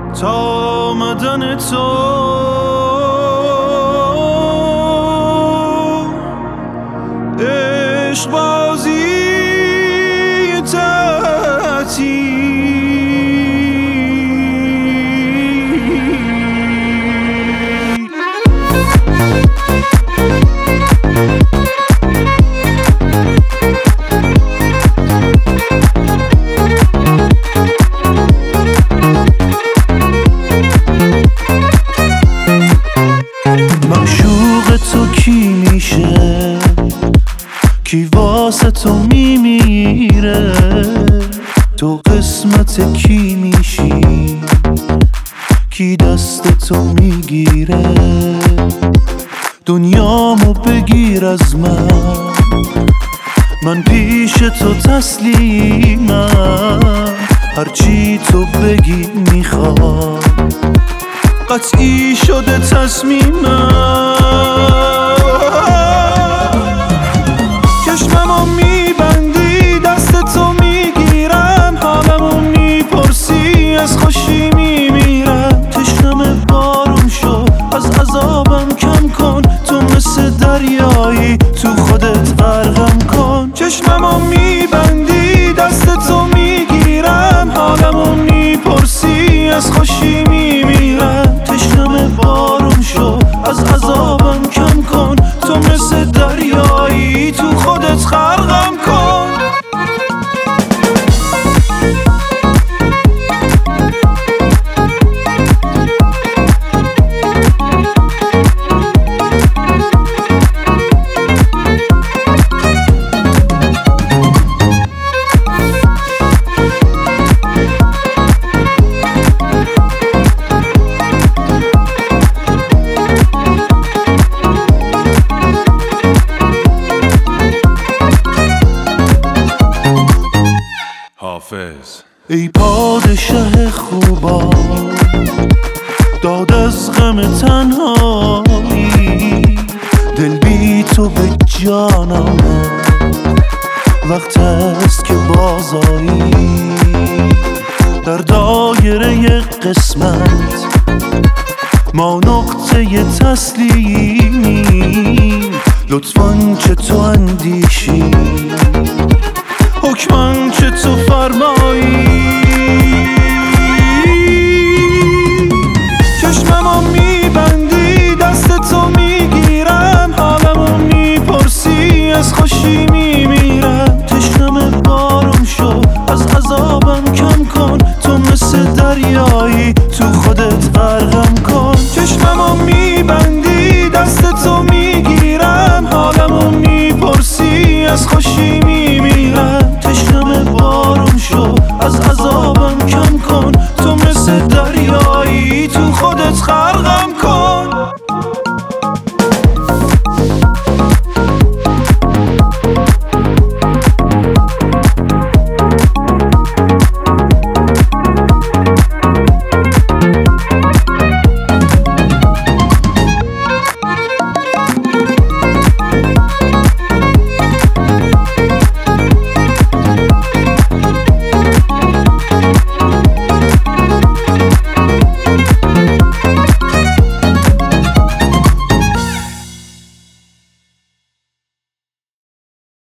تا آمدن تو عشق بازی معشوق تو کی میشه، کی واسه تو میمیره، تو قسمت کی میشی، کی دست تو میگیره. دنیامو بگیر از من پیش تو تسلیمم، هرچی تو بگی میخوام، قطعی شده تصمیمم. چشممو میبندی دست تو میگیرم، حالمو میپرسی از خوشی میمیرم. تشنم بارون شو از عذابم کم کن، تو مثل دریایی تو خودت غرقم کن. چشممو میبندی دست تو میگیرم، حالمو میپرسی از خوشی میمیرم. تشنم بارون شو از عذابم کم کن، تو مثل دریایی تو خودت غرقم کن. ای پادشه خوبا داد از غم تنهایی، دل بی تو به جانم وقت است که بازایی. در دایره قسمت ما نقطه تسلیمی، لطفاً چه تو اندیشی، حکماً چه تو فرمایی.